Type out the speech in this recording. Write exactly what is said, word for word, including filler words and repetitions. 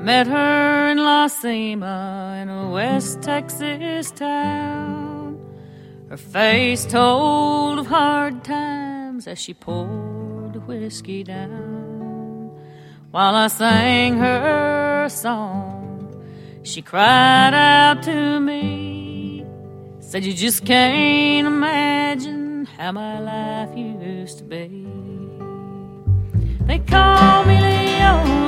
met her in La Cima in a West Texas town. Her face told of hard times as she poured the whiskey down. While I sang her song, she cried out to me, said, you just can't imagine how my life used to be. They call me Leon,